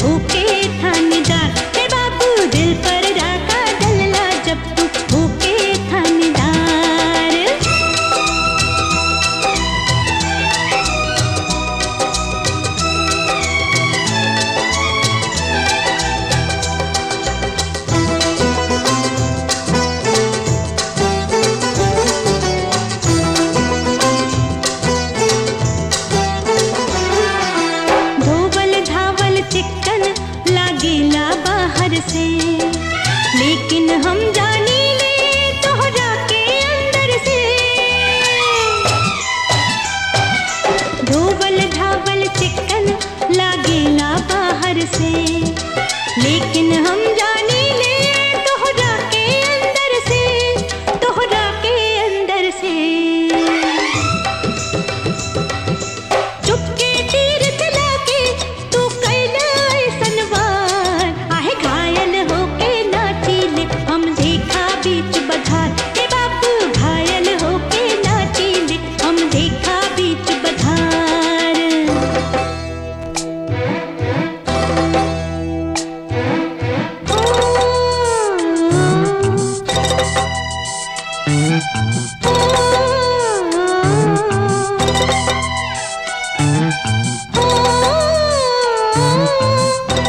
होके थानेदार, हे बाबू दिल पर राखा डलला जब तू होके थानेदार। धोवल धावल चिक्कन लागेला बाहर से, लेकिन हम जानी ले तोहरा के अंदर से। धोवल धावल चिक्कन लागेला बाहर से, लेकिन हम जानी ले तोहरा के अंदर से, तोहरा के अंदर से। चुपके तीर चला के तू कैला ऐसन वार, आहे घायल होके नाचीले हम देखा बीच बधार, हे बापू घायल होके नाचीले हम देखा बीच बधार। ओ